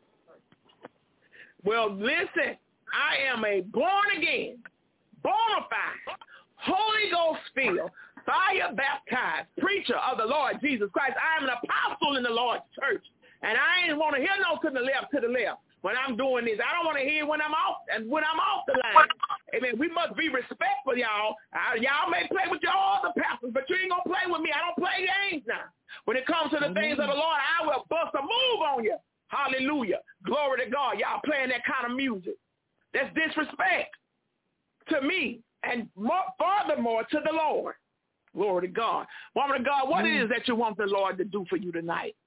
Well, listen, I am a born-again, bona fide, Holy Ghost-filled, fire-baptized preacher of the Lord Jesus Christ. I am an apostle in the Lord's church, and I ain't want to hear no to the left. When I'm doing this, I don't want to hear when I'm off the line. Amen. We must be respectful, y'all. Y'all may play with your other pastors, but you ain't gonna play with me. I don't play games now. When it comes to the things of the Lord, I will bust a move on you. Hallelujah. Glory to God. Y'all playing that kind of music. That's disrespect to me and furthermore to the Lord. Glory to God. Woman of God, what is that you want the Lord to do for you tonight?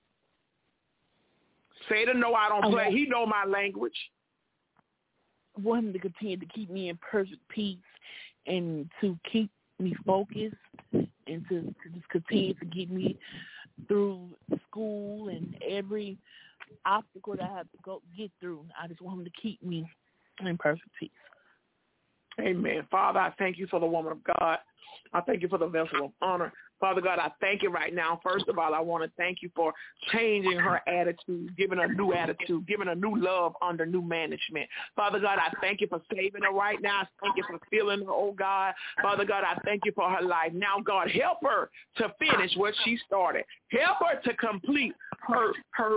Satan know I don't play. He know my language. I want him to continue to keep me in perfect peace and to keep me focused and to just continue to get me through school and every obstacle that I have to get through. I just want him to keep me in perfect peace. Amen. Father, I thank you for the woman of God. I thank you for the vessel of honor. Father God, I thank you right now. First of all, I want to thank you for changing her attitude, giving her new attitude, giving her new love under new management. Father God, I thank you for saving her right now. I thank you for filling her, oh God. Father God, I thank you for her life. Now, God, help her to finish what she started. Help her to complete her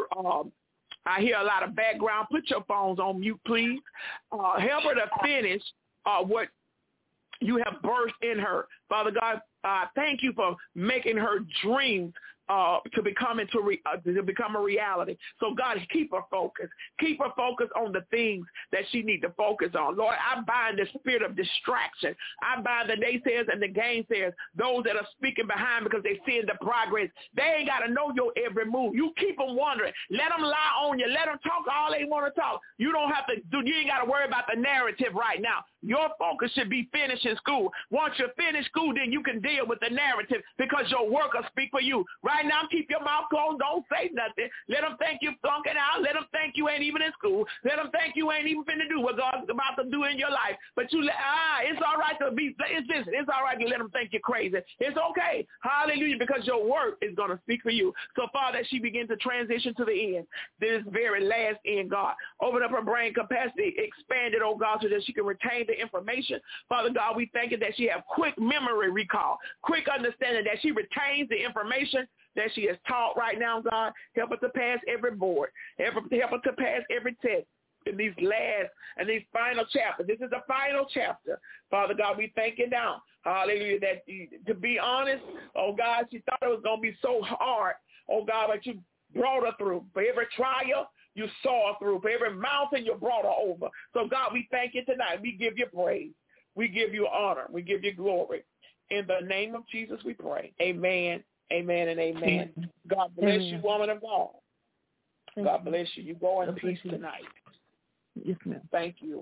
I hear a lot of background. Put your phones on mute, please. Help her to finish what you have birthed in her. Father God, thank you for making her dreams to become a reality. So God, keep her focused. Keep her focused on the things that she needs to focus on. Lord, I bind the spirit of distraction. I bind the naysayers and the gainsayers, those that are speaking behind because they see the progress. They ain't got to know your every move. You keep them wondering. Let them lie on you. Let them talk all they want to talk. You don't have to do. You ain't got to worry about the narrative right now. Your focus should be finishing school. Once you finish school, then you can deal with the narrative because your work will speak for you. Right now, keep your mouth closed. Don't say nothing. Let them think you flunking out. Let them think you ain't even in school. Let them think you ain't even finna do what God's about to do in your life. But it's all right to be, it's all right to let them think you're crazy. It's okay. Hallelujah, because your work is going to speak for you. So, Father, as she begins to transition to the end, this very last end, God, open up her brain capacity, expand it, oh God, so that she can retain the information. Father God, we thank you that she have quick memory recall, quick understanding, that she retains the information that she is taught right now, God. Help her to pass every board. Help her to pass every test in these last and these final chapters. This is the final chapter. Father God, we thank you now. Hallelujah. That to be honest, oh God, she thought it was going to be so hard. Oh God, but you brought her through. For every trial, you saw her through. For every mountain, you brought her over. So God, we thank you tonight. We give you praise. We give you honor. We give you glory. In the name of Jesus, we pray. Amen. Amen and amen. God bless you, woman of God. God bless you. You go in peace tonight. Yes, ma'am. Thank you.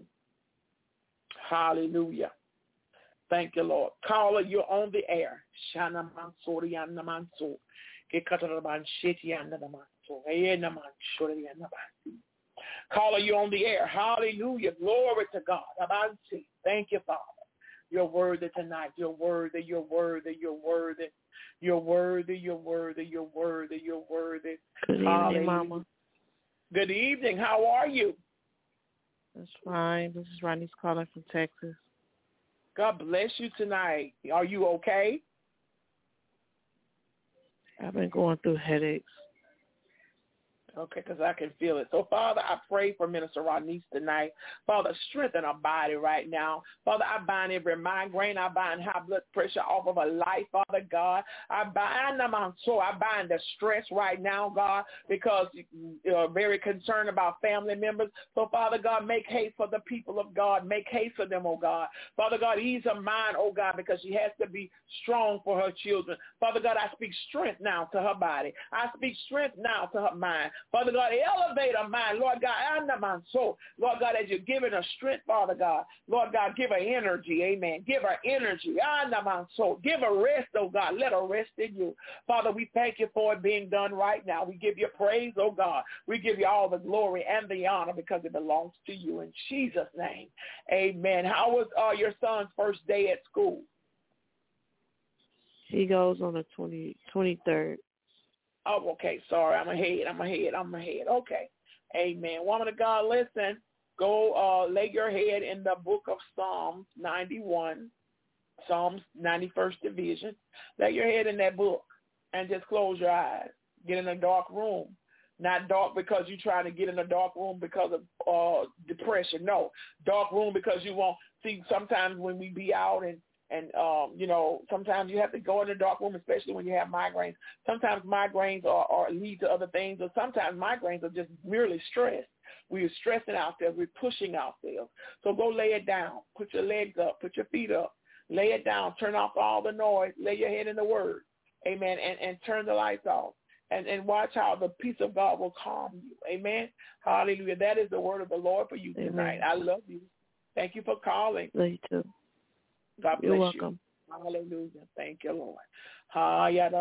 Hallelujah. Thank you, Lord. Caller, you're on the air. Caller, you're on the air. Hallelujah. Glory to God. Thank you, Father. You're worthy tonight. You're worthy. You're worthy. You're worthy. You're worthy. You're worthy. You're worthy. You're worthy. Good evening, Mama. Good evening. How are you? That's fine. This is Ronnie's calling from Texas. God bless you tonight. Are you okay? I've been going through headaches. Okay, because I can feel it. So, Father, I pray for Minister Ronnie tonight. Father, strengthen her body right now. Father, I bind every migraine. I bind high blood pressure off of her life, Father God. I bind the stress right now, God, because you're very concerned about family members. So, Father God, make haste for the people of God. Make haste for them, oh God. Father God, ease her mind, oh God, because she has to be strong for her children. Father God, I speak strength now to her body. I speak strength now to her mind. Father God, elevate our mind. Lord God, under my soul. Lord God, as you're giving her strength, Father God. Lord God, give her energy. Amen. Give her energy. Under my soul. Give her rest, oh God. Let her rest in you. Father, we thank you for it being done right now. We give you praise, oh God. We give you all the glory and the honor because it belongs to you. In Jesus' name, amen. How was your son's first day at school? He goes on the 23rd. Oh, okay. Sorry, I'm ahead. Okay. Amen. Woman of God, listen. Go lay your head in the book of Psalms 91, Psalms 91st division. Lay your head in that book and just close your eyes. Get in a dark room. Not dark because you're trying to get in a dark room because of depression. No, dark room because you won't see. Sometimes when we be out and sometimes you have to go in the dark room, especially when you have migraines. Sometimes migraines are lead to other things, or sometimes migraines are just merely stress. We're stressing ourselves. We're pushing ourselves. So go lay it down. Put your legs up. Put your feet up. Lay it down. Turn off all the noise. Lay your head in the Word. Amen. And turn the lights off. And watch how the peace of God will calm you. Amen. Hallelujah. That is the word of the Lord for you tonight. Amen. I love you. Thank you for calling. Love you too. God bless You're welcome. You. Hallelujah. Thank you, Lord. Hallelujah.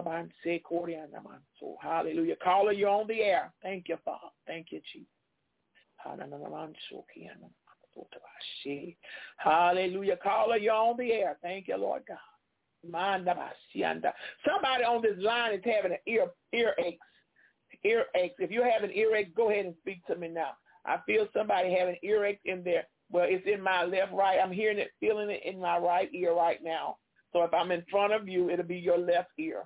Caller, you're on the air. Thank you, Father. Thank you, Jesus. Hallelujah. Caller, you're on the air. Thank you, Lord God. Somebody on this line is having an earache. If you're having earache, go ahead and speak to me now. I feel somebody having earache in there. Well, it's in my left, right. I'm hearing it, feeling it in my right ear right now. So if I'm in front of you, it'll be your left ear.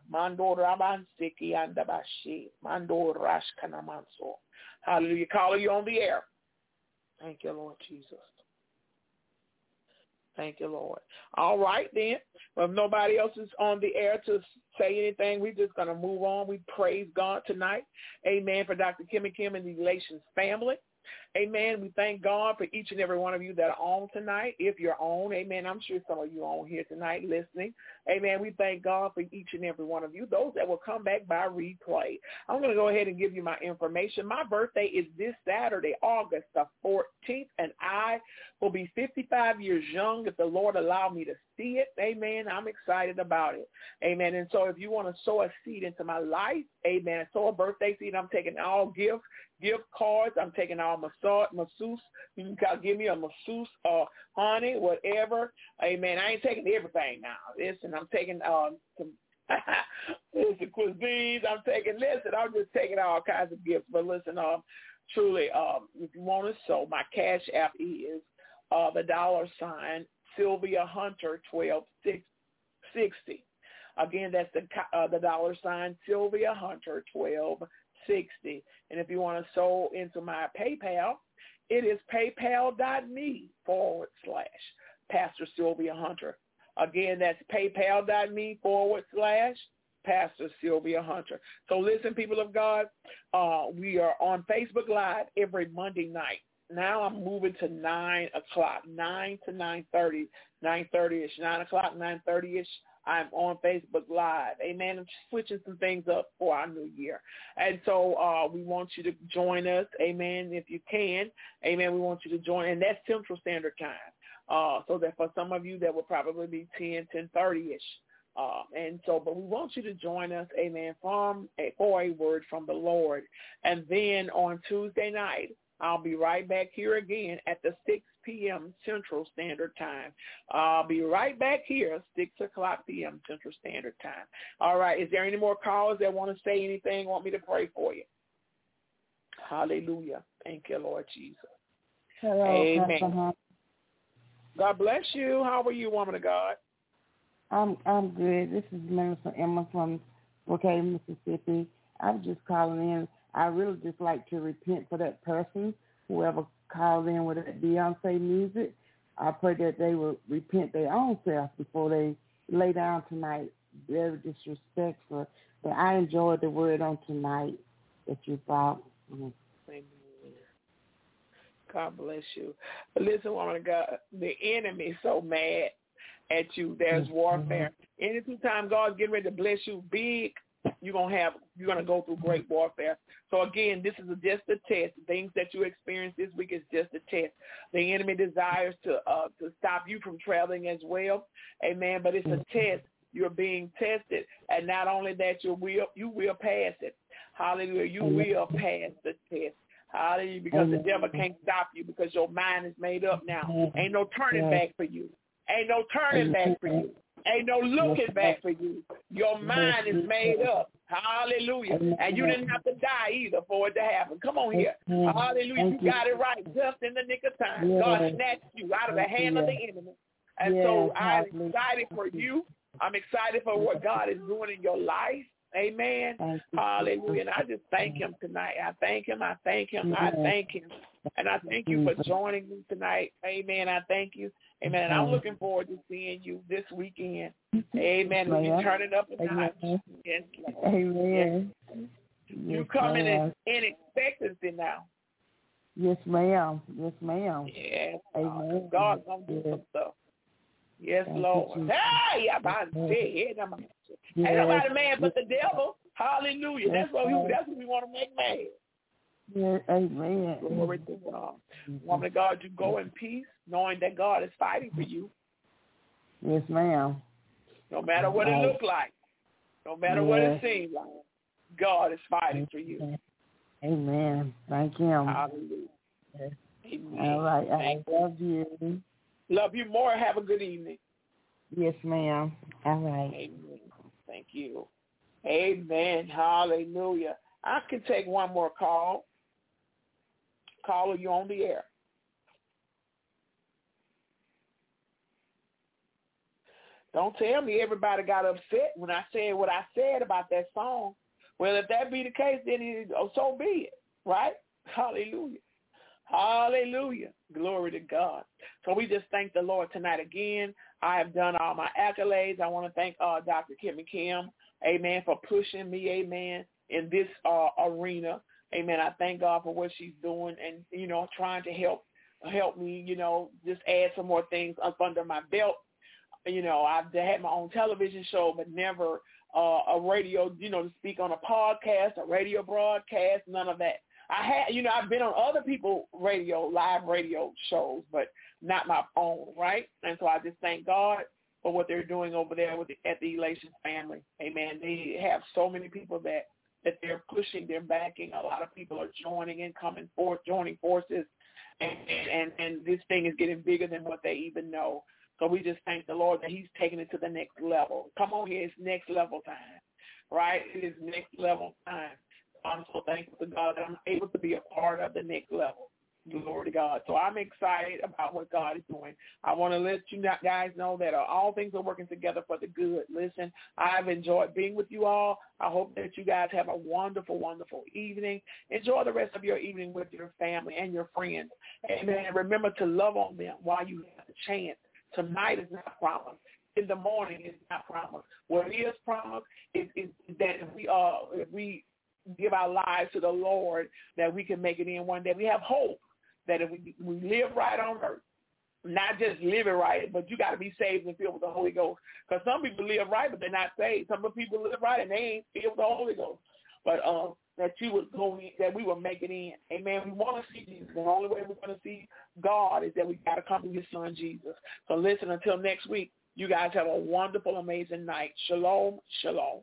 Hallelujah. Caller, you on the air. Thank you, Lord Jesus. Thank you, Lord. All right, then. Well, if nobody else is on the air to say anything, we're just going to move on. We praise God tonight. Amen. For Dr. Kimmy Kim and the Relations family. Amen. We thank God for each and every one of you that are on tonight. If you're on, amen. I'm sure some of you are on here tonight listening. Amen. We thank God for each and every one of you. Those that will come back by replay. I'm going to go ahead and give you my information. My birthday is this Saturday, August the 14th, and I will be 55 years young if the Lord allow me to see it. Amen. I'm excited about it. Amen. And so if you want to sow a seed into my life, amen, sow a birthday seed, I'm taking all gift cards. I'm taking all masseuse. You can give me a masseuse, honey, whatever. Amen. I ain't taking everything now. Listen, I'm taking some cuisines. I'm just taking all kinds of gifts. But listen, truly, if you want to sow, my cash app is the $ Sylvia Hunter 1260. Again, that's the $ Sylvia Hunter 1260. And if you want to sow into my PayPal, it is paypal.me/Pastor Sylvia Hunter. Again, that's paypal.me/Pastor Sylvia Hunter. So listen, people of God, we are on Facebook Live every Monday night. Now I'm moving to 9 o'clock, 9 to 9:30, 9:30-ish, 9 o'clock, 9:30-ish. I'm on Facebook Live. Amen. I'm switching some things up for our new year. And so we want you to join us. Amen. If you can. Amen. We want you to join. And that's Central Standard Time. So that for some of you, that will probably be 10:30-ish. And so, but we want you to join us, amen, for a word from the Lord. And then on Tuesday night, I'll be right back here again at the 6 p.m. Central Standard Time. I'll be right back here, 6 o'clock p.m. Central Standard Time. All right. Is there any more callers that want to say anything, want me to pray for you? Hallelujah. Thank you, Lord Jesus. Hello, amen. God bless you. How are you, woman of God? I'm good. This is Minister Emma from Brookhaven, Mississippi. I'm just calling in. I really just like to repent for that person, whoever called in with that Beyonce music. I pray that they will repent their own self before they lay down tonight. Very disrespectful. But I enjoyed the word on tonight that you brought. Amen. God bless you. But listen, woman of God, the enemy is so mad at you. There's warfare. Anytime God's getting ready to bless you big, you're gonna go through great warfare. So again, this is just a test. The things that you experience this week is just a test. The enemy desires to stop you from traveling as well, amen. But it's a test. You're being tested, and not only that, you will pass it. Hallelujah! You will pass the test. Hallelujah! Because the devil can't stop you because your mind is made up now. Ain't no turning back for you. Ain't no turning back for you. Ain't no looking back for you. Your mind is made up. Hallelujah. And you didn't have to die either for it to happen. Come on here. Hallelujah. You got it right just in the nick of time. God snatched you out of the hand of the enemy. And so I'm excited for you. I'm excited for what God is doing in your life. Amen. Hallelujah. And I just thank him tonight. I thank him. I thank him. I thank him. And I thank you for joining me tonight. Amen. I thank you. Amen. And I'm looking forward to seeing you this weekend. Amen. When you turn it up a notch. Yes, Lord. Amen. Yes. You come in expectancy now. Yes, ma'am. Yes, ma'am. Yes. Amen. God's going to do some stuff. Yes, Lord. Hey, ain't nobody mad but the devil. Hallelujah. That's what we want to make mad. Yes, amen. Glory to God. Woman of God, you go in peace, knowing that God is fighting for you. Yes, ma'am. No matter what it looks like, no matter what it seems like, God is fighting for you. Amen. Thank him. Hallelujah. Yes. Amen. All right. I love you. Love you more. Have a good evening. Yes, ma'am. All right. Amen. Thank you. Amen. Hallelujah. I can take one more call. Caller, you on the air. Don't tell me everybody got upset when I said what I said about that song. Well, if that be the case, then so be it, right? Hallelujah. Hallelujah. Glory to God. So we just thank the Lord tonight again. I have done all my accolades. I want to thank Dr. Kimmy Kim, amen, for pushing me, amen, in this arena. Amen. I thank God for what she's doing and, trying to help me, just add some more things up under my belt. I've had my own television show, but never a radio, to speak on a podcast, a radio broadcast, none of that. I've been on other people's live radio shows, but not my own, right? And so I just thank God for what they're doing over there at the Elation family. Amen. They have so many people that they're pushing, they're backing. A lot of people are joining and joining forces, and this thing is getting bigger than what they even know. So we just thank the Lord that he's taking it to the next level. Come on here, it's next level time, right? It is next level time. I'm so thankful to God that I'm able to be a part of the next level. Glory to God. So I'm excited about what God is doing. I want to let you guys know that all things are working together for the good. Listen, I've enjoyed being with you all. I hope that you guys have a wonderful, wonderful evening. Enjoy the rest of your evening with your family and your friends. Amen. Remember to love on them while you have the chance. Tonight is not promised. In the morning is not promised. What is promised is that if we give our lives to the Lord, that we can make it in one day. We have hope that if we live right on earth, not just live it right, but you got to be saved and filled with the Holy Ghost. Because some people live right, but they're not saved. Some people live right and they ain't filled with the Holy Ghost. But that you would go in, that we will make it in. Amen. We want to see Jesus. The only way we're going to see God is that we got to come to his son, Jesus. So listen, until next week, you guys have a wonderful, amazing night. Shalom, shalom.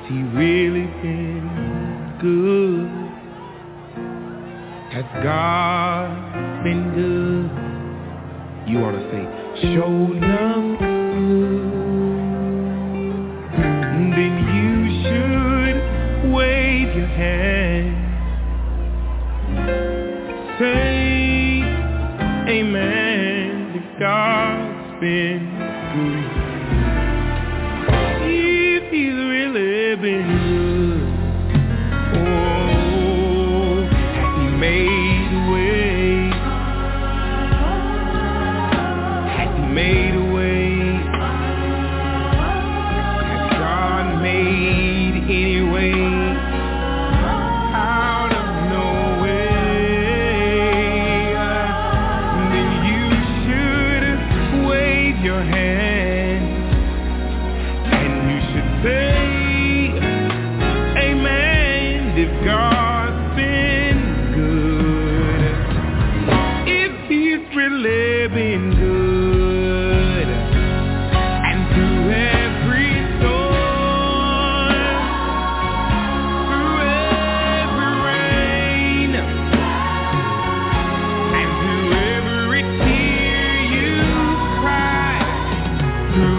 He really been good? Has God been good? You ought to say, showed up good. Then you should wave your hand, say amen, if God's been good. If He's really been good, oh, has He made a way? Has He made a way? Has God made any way out of no way? Then you should wave your hand and you should say amen if God's been good. If He's really been good, and through every storm, through every rain, and through every tear you cried, through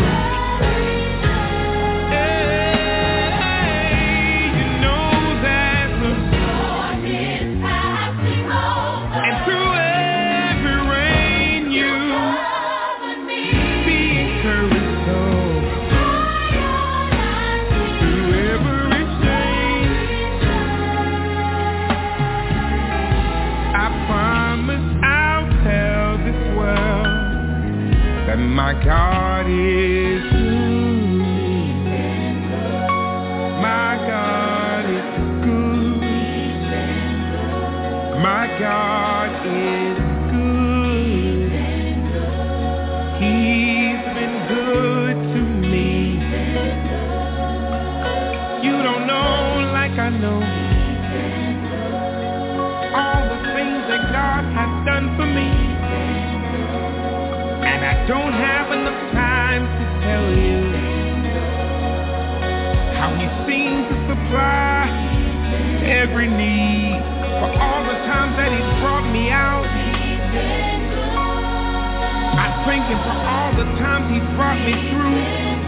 you know that the storm is passing over, and through every rain you be encouraged, through every shame. I promise I'll tell this world that my God is good. My God is good. My God is good. He's been good to me. You don't know like I know all the things that God has done for me, and I don't have enough time to tell you how He seems to supply every need, for all the times that He's brought me out. I thank Him for all the times He's brought me through,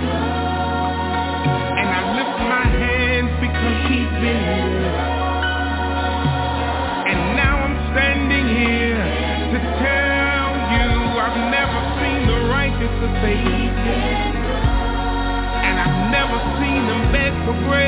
and I lift my hands because He's been good. And now I'm standing here to tell you I've never seen the righteous forsaken, and I've never seen them beg for bread.